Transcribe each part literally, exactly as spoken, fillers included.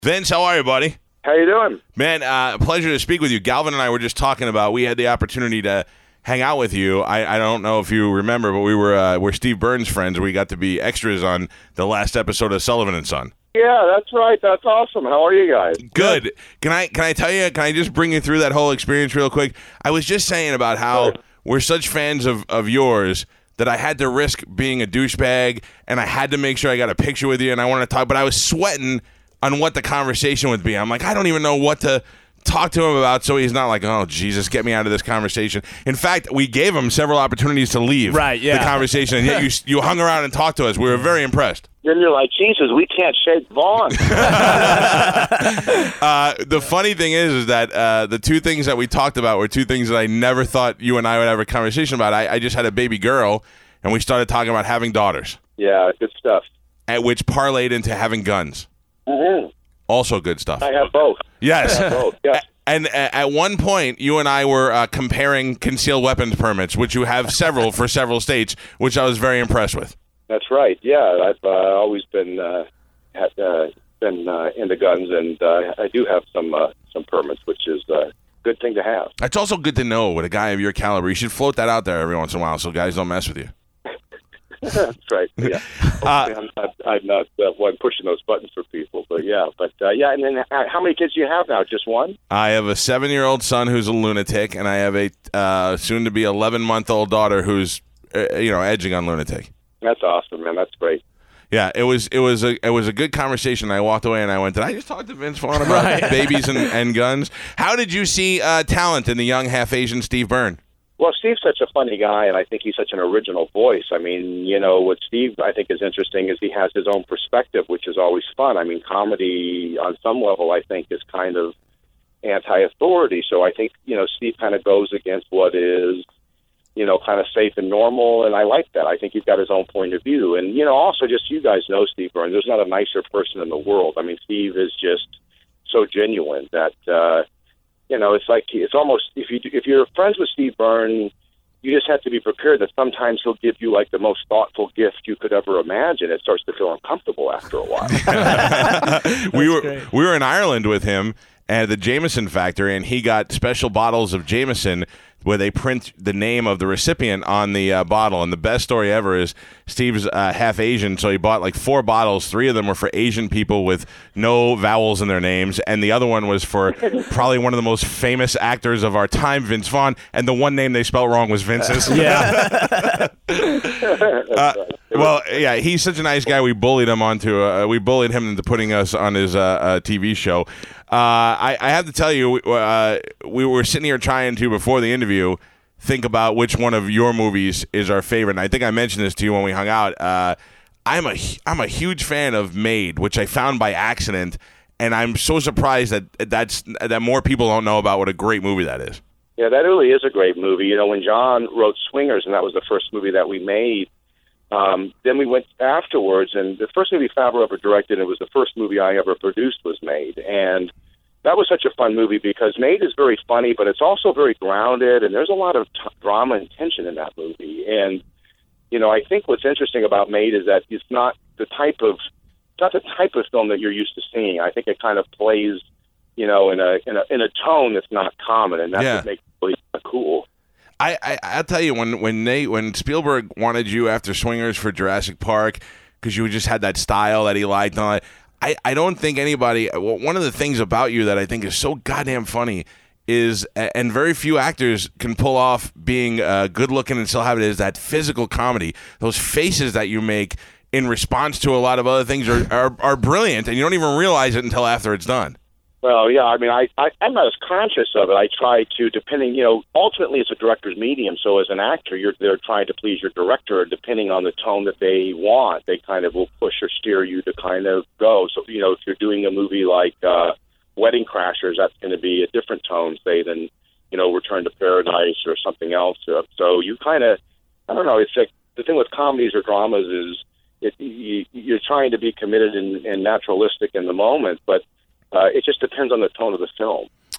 Vince, how are you, buddy? How you doing? Man, uh, pleasure to speak with you. Galvin and I were just talking about, we had the opportunity to hang out with you. I, I don't know if you remember, but we were uh, we're Steve Burns friends. We got to be extras on the last episode of Sullivan and Son. Yeah, that's right. That's awesome. How are you guys? Good. Can I can I tell you, can I just bring you through that whole experience real quick? I was just saying about how we're such fans of, of yours that I had to risk being a douchebag, and I had to make sure I got a picture with you, and I wanted to talk, but I was sweating on what the conversation would be. I'm like, I don't even know what to talk to him about, so he's not like, oh, Jesus, get me out of this conversation. In fact, we gave him several opportunities to leave right, yeah. the conversation, and yet you you hung around and talked to us. We were very impressed. Then you're like, Jesus, we can't shake Vaughn. uh, the funny thing is, is that uh, the two things that we talked about were two things that I never thought you and I would have a conversation about. I, I just had a baby girl, and we started talking about having daughters. Yeah, good stuff. At which parlayed into having guns. Mm-hmm. Also good stuff. I have both. Yes. I have both, yes. And at one point, you and I were uh, comparing concealed weapons permits, which you have several for several states, which I was very impressed with. That's right. Yeah, I've uh, always been uh, had, uh, been uh, into guns, and uh, I do have some uh, some permits, which is a good thing to have. It's also good to know with a guy of your caliber. You should float that out there every once in a while so guys don't mess with you. That's right. Yeah, uh, I'm not, I'm not uh, one pushing those buttons for people, but yeah, but uh, yeah. And then, uh, how many kids do you have now? Just one? I have a seven-year-old son who's a lunatic, and I have a uh, soon-to-be eleven-month-old daughter who's, uh, you know, edging on lunatic. That's awesome, man. That's great. Yeah, it was it was a it was a good conversation. I walked away and I went, did I just talk to Vince Vaughn about right. babies and, and guns? How did you see uh, talent in the young half-Asian Steve Byrne? Well, Steve's such a funny guy, and I think he's such an original voice. I mean, you know, what Steve, I think, is interesting is he has his own perspective, which is always fun. I mean, comedy, on some level, I think, is kind of anti-authority. So I think, you know, Steve kind of goes against what is, you know, kind of safe and normal, and I like that. I think he's got his own point of view. And, you know, also just you guys know Steve Byrne. There's not a nicer person in the world. I mean, Steve is just so genuine that, uh, you know, it's like it's almost if you if you're friends with Steve Byrne, you just have to be prepared that sometimes he'll give you like the most thoughtful gift you could ever imagine. It starts to feel uncomfortable after a while. we were great. we were in Ireland with him at the Jameson factory, and he got special bottles of Jameson where they print the name of the recipient on the uh, bottle. And the best story ever is Steve's uh, half Asian, so he bought like four bottles. Three of them were for Asian people with no vowels in their names, and the other one was for probably one of the most famous actors of our time, Vince Vaughn, and the one name they spelled wrong was Vince's. Yeah. uh, well, yeah, he's such a nice guy. We bullied him onto uh, we bullied him into putting us on his uh, uh, T V show. Uh, I, I have to tell you, uh, we were sitting here trying to, before the interview, think about which one of your movies is our favorite. And I think I mentioned this to you when we hung out. Uh, I'm a I'm a huge fan of Made, which I found by accident, and I'm so surprised that that's that more people don't know about what a great movie that is. Yeah, that really is a great movie. You know, when John wrote Swingers, and that was the first movie that we made, um, then we went afterwards, and the first movie Favreau ever directed, and it was the first movie I ever produced, was Made. And that was such a fun movie because Made is very funny, but it's also very grounded, and there's a lot of t- drama and tension in that movie. And, you know, I think what's interesting about Made is that it's not the type of it's not the type of film that you're used to seeing. I think it kind of plays, you know, in a in a in a tone that's not common, and that's yeah. what makes it really cool. I, I I'll tell you, when when they when Spielberg wanted you after Swingers for Jurassic Park, because you just had that style that he liked and all that, I, I don't think anybody, well, one of the things about you that I think is so goddamn funny is, and very few actors can pull off being uh, good looking and still have it, is that physical comedy. Those faces that you make in response to a lot of other things are, are, are brilliant, and you don't even realize it until after it's done. Well, yeah, I mean, I, I, I'm not as conscious of it. I try to, depending, you know, ultimately it's a director's medium, so as an actor, you're they're trying to please your director, depending on the tone that they want. They kind of will push or steer you to kind of go. So, you know, if you're doing a movie like uh, Wedding Crashers, that's going to be a different tone, say, than, you know, Return to Paradise or something else. So you kind of, I don't know, it's like, the thing with comedies or dramas is it, you, you're trying to be committed and, and naturalistic in the moment, but Uh, it just depends on the tone of the film.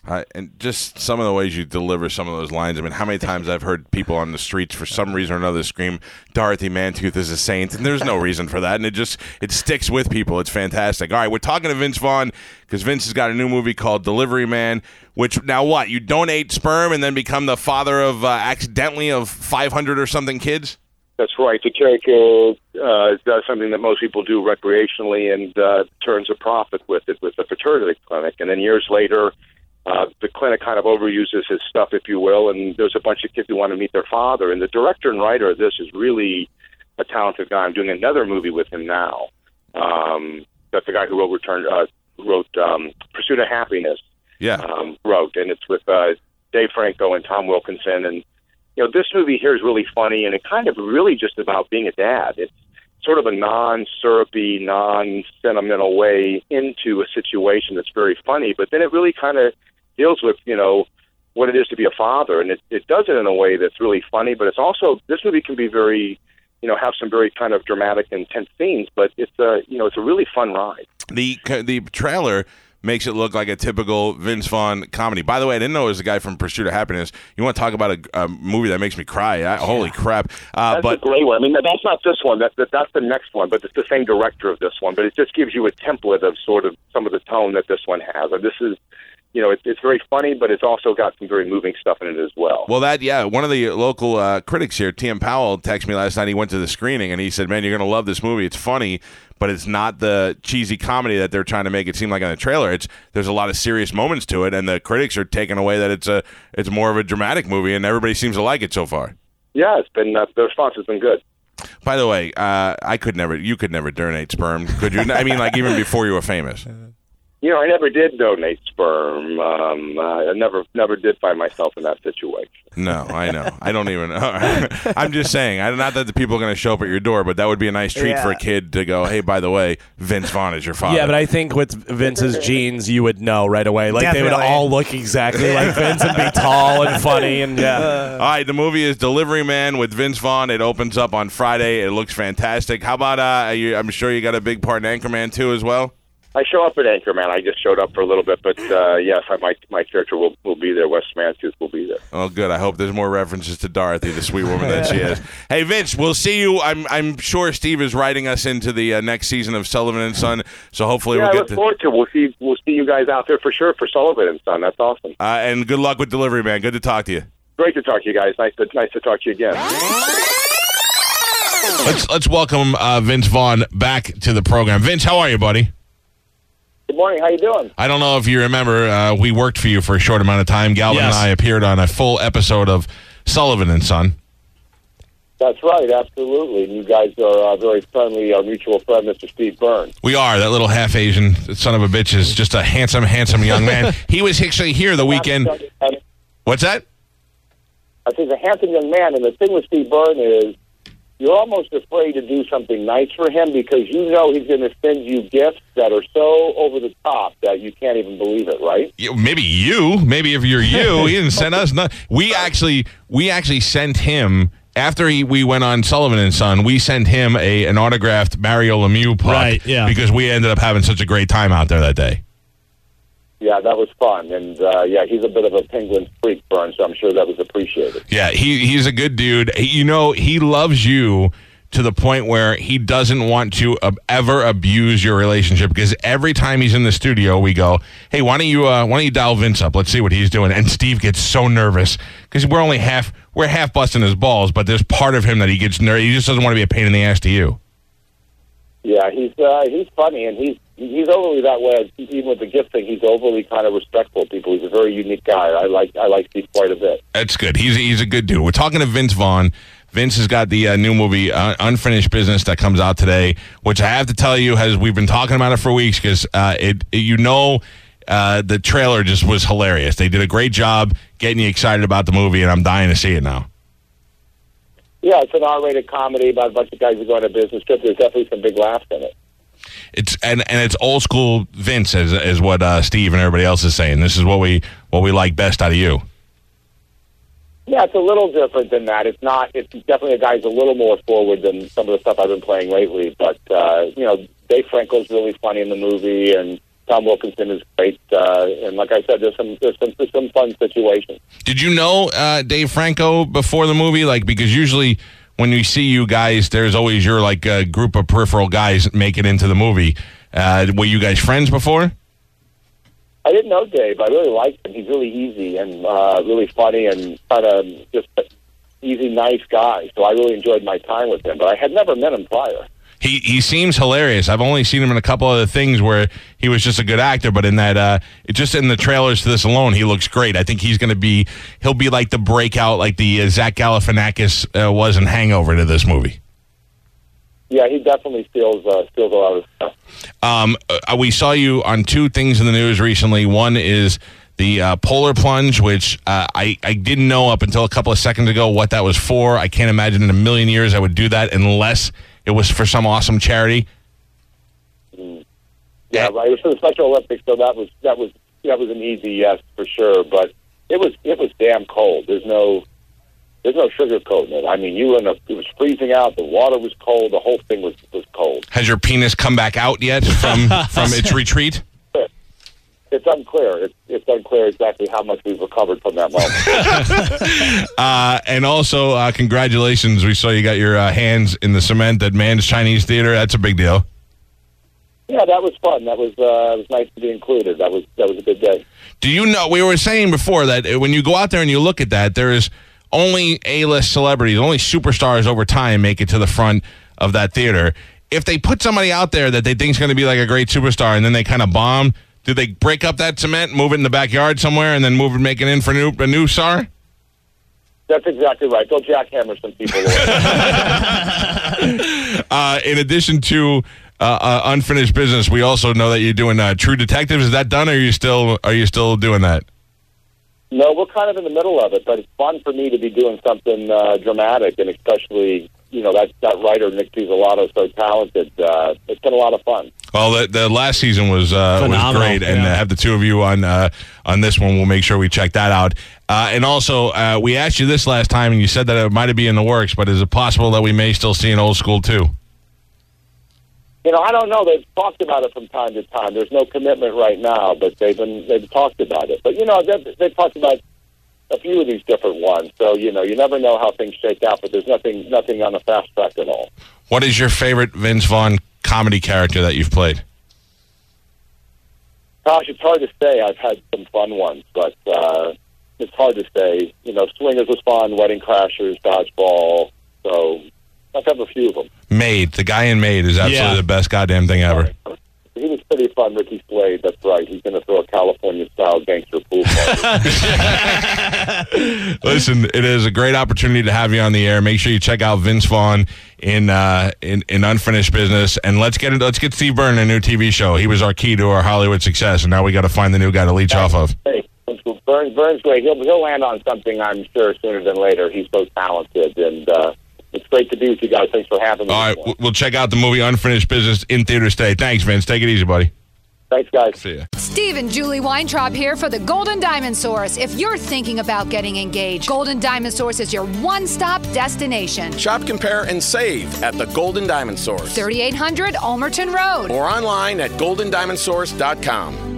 Uh, and just some of the ways you deliver some of those lines. I mean, how many times I've heard people on the streets for some reason or another scream, Dorothy Mantooth is a saint, and there's no reason for that, and it just it sticks with people. It's fantastic. All right, we're talking to Vince Vaughn because Vince has got a new movie called Delivery Man, which now what? You donate sperm and then become the father of uh, accidentally of five hundred or something kids? That's right. The character uh, does something that most people do recreationally and uh, turns a profit with it with the fertility clinic. And then years later, uh, the clinic kind of overuses his stuff, if you will, and there's a bunch of kids who want to meet their father. And the director and writer of this is really a talented guy. I'm doing another movie with him now. Um, that's the guy who wrote Return, uh, wrote um, Pursuit of Happiness. Yeah, um, wrote, and it's with uh, Dave Franco and Tom Wilkinson. And you know, this movie here is really funny, and it kind of really just about being a dad. It's sort of a non-syrupy, non-sentimental way into a situation that's very funny, but then it really kind of deals with, you know, what it is to be a father, and it, it does it in a way that's really funny, but it's also, this movie can be very, you know, have some very kind of dramatic, intense scenes, but it's a, you know, it's a really fun ride. The the trailer makes it look like a typical Vince Vaughn comedy. By the way, I didn't know it was the guy from Pursuit of Happiness. You want to talk about a, a movie that makes me cry? I, yeah. Holy crap! Uh, that's but, a great one. I mean, that's not this one. That, that that's the next one, but it's the same director of this one. But it just gives you a template of sort of some of the tone that this one has. And this is, you know, it's, it's very funny, but it's also got some very moving stuff in it as well. Well, that, yeah, one of the local uh, critics here, T M Powell, texted me last night. He went to the screening, and he said, man, you're going to love this movie. It's funny, but it's not the cheesy comedy that they're trying to make it seem like on the trailer. It's There's a lot of serious moments to it, and the critics are taking away that it's a it's more of a dramatic movie, and everybody seems to like it so far. Yeah, it's been uh, the response has been good. By the way, uh, I could never, you could never donate sperm, could you? I mean, like even before you were famous. You know, I never did donate sperm. Um, uh, I never, never did find myself in that situation. No, I know. I don't even. I'm just saying. I, not that the people are going to show up at your door, but that would be a nice treat yeah. for a kid to go, hey, by the way, Vince Vaughn is your father. Yeah, but I think with Vince's genes, you would know right away. Like Definitely. They would all look exactly like Vince and be tall and funny and yeah. Uh, all right, the movie is Delivery Man with Vince Vaughn. It opens up on Friday. It looks fantastic. How about? Uh, you, I'm sure you got a big part in Anchorman too, as well. I show up at Anchorman. I just showed up for a little bit, but uh, yes, I, my my character will, will be there. Wes Mantooth will be there. Oh, good. I hope there's more references to Dorothy, the sweet woman that she is. Hey, Vince, we'll see you. I'm I'm sure Steve is writing us into the uh, next season of Sullivan and Son, so hopefully yeah, we'll I get look to... forward to. We'll see. We'll see you guys out there for sure for Sullivan and Son. That's awesome. Uh, and good luck with Delivery Man. Good to talk to you. Great to talk to you guys. Nice to nice to talk to you again. Let's let's welcome uh, Vince Vaughn back to the program. Vince, how are you, buddy? Good morning. How you doing? I don't know if you remember, uh, we worked for you for a short amount of time. Galvin yes. and I appeared on a full episode of Sullivan and Son. That's right, absolutely. And you guys are uh, very friendly, our mutual friend, Mister Steve Byrne. We are. That little half-Asian son of a bitch is just a handsome, handsome young man. He was actually here the weekend. What's that? I think a handsome young man, and the thing with Steve Byrne is you're almost afraid to do something nice for him because you know he's going to send you gifts that are so over the top that you can't even believe it, right? Maybe you. Maybe if you're you, he didn't send us nothing. We actually, we actually sent him, after he, we went on Sullivan and Son, we sent him a an autographed Mario Lemieux puck right, yeah. because we ended up having such a great time out there that day. Yeah, that was fun, and uh, yeah, he's a bit of a Penguins freak, Byrne, so I'm sure that was appreciated. Yeah, he he's a good dude. He, you know, he loves you to the point where he doesn't want to uh, ever abuse your relationship because every time he's in the studio, we go, hey, why don't you uh, why don't you dial Vince up? Let's see what he's doing. And Steve gets so nervous because we're only half we're half busting his balls, but there's part of him that he gets nervous. He just doesn't want to be a pain in the ass to you. Yeah, he's uh, he's funny, and he's he's overly that way. Even with the gift thing, he's overly kind of respectful of people. He's a very unique guy. I like I like Steve quite a bit. That's good. He's he's a good dude. We're talking to Vince Vaughn. Vince has got the uh, new movie uh, Unfinished Business that comes out today, which I have to tell you has we've been talking about it for weeks because uh, it, it you know uh, the trailer just was hilarious. They did a great job getting you excited about the movie, and I'm dying to see it now. Yeah, it's an R-rated comedy about a bunch of guys who go on a business trip. There's definitely some big laughs in it. It's and, and it's old school Vince, is is what uh, Steve and everybody else is saying. This is what we what we like best out of you. Yeah, it's a little different than that. It's not. It's definitely a guy who's a little more forward than some of the stuff I've been playing lately. But uh, you know, Dave Franco's really funny in the movie, and Tom Wilkinson is great, uh, and like I said, there's some there's some there's some fun situations. Did you know uh, Dave Franco before the movie? Like, because usually when we see you guys, there's always your like uh, group of peripheral guys make it into the movie. Uh, were you guys friends before? I didn't know Dave. I really liked him. He's really easy and uh, really funny and kind of just an easy, nice guy. So I really enjoyed my time with him. But I had never met him prior. He he seems hilarious. I've only seen him in a couple other things where he was just a good actor, but in that, uh, it just in the trailers to this alone, he looks great. I think he's going to be, he'll be like the breakout, like the uh, Zach Galifianakis uh, was in Hangover to this movie. Yeah, he definitely steals uh, steals a lot of stuff. Um, uh, we saw you on two things in the news recently. One is the uh, polar plunge, which uh, I, I didn't know up until a couple of seconds ago what that was for. I can't imagine in a million years I would do that unless it was for some awesome charity. Mm. Yeah, right. It was for the Special Olympics, so that was that was that was an easy yes for sure. But it was it was damn cold. There's no there's no sugarcoating it. I mean, you were in a, it was freezing out. The water was cold. The whole thing was, was cold. Has your penis come back out yet from from its retreat? It's unclear. It's, it's unclear exactly how much we've recovered from that moment. uh, and also, uh, congratulations. We saw you got your uh, hands in the cement at Mann's Chinese Theater. That's a big deal. Yeah, that was fun. That was uh, it was nice to be included. That was that was a good day. Do you know, we were saying before that when you go out there and you look at that, there is only A-list celebrities, only superstars over time make it to the front of that theater. If they put somebody out there that they think is going to be like a great superstar and then they kind of bomb, do they break up that cement, move it in the backyard somewhere, and then move it, make it in for new, a new star? That's exactly right. Go jackhammer some people. uh, in addition to uh, uh, Unfinished Business, we also know that you're doing uh, True Detectives. Is that done, or are you still are you still doing that? No, we're kind of in the middle of it, but it's fun for me to be doing something uh, dramatic, and especially, you know, that that writer Nick Pizzolatto is so talented. Uh, it's been a lot of fun. Well, the, the last season was uh, was great, and yeah. uh, have the two of you on uh, on this one. We'll make sure we check that out. Uh, and also, uh, we asked you this last time, and you said that it might be in the works, but is it possible that we may still see an Old School too? You know, I don't know. They've talked about it from time to time. There's no commitment right now, but they've been they've talked about it. But you know, they've, they've talked about a few of these different ones. So you know, you never know how things shake out. But there's nothing nothing on the fast track at all. What is your favorite Vince Vaughn comedy character that you've played? Gosh, it's hard to say. I've had some fun ones, but uh, it's hard to say. You know, Swingers was fun, Wedding Crashers, Dodgeball. So I've had a few of them. Maid, the guy in Maid is absolutely Yeah. the best goddamn thing ever. He was pretty fun, Ricky Slade. That's right. He's going to throw a California-style gangster pool party. Listen, it is a great opportunity to have you on the air. Make sure you check out Vince Vaughn in uh, in, in Unfinished Business, and let's get it. Let's get Steve Byrne a new T V show. He was our key to our Hollywood success, and now we got to find the new guy to leech off of. Hey, Burns, Burns, great. He'll he'll land on something, I'm sure, sooner than later. He's so talented, and uh, it's great to be with you guys. Thanks for having me. All right, w- we'll check out the movie Unfinished Business in theaters today. Thanks, Vince. Take it easy, buddy. Thanks, guys. See ya. Steve and Julie Weintraub here for the Golden Diamond Source. If you're thinking about getting engaged, Golden Diamond Source is your one-stop destination. Shop, compare, and save at the Golden Diamond Source. thirty-eight hundred Ulmerton Road. Or online at golden diamond source dot com.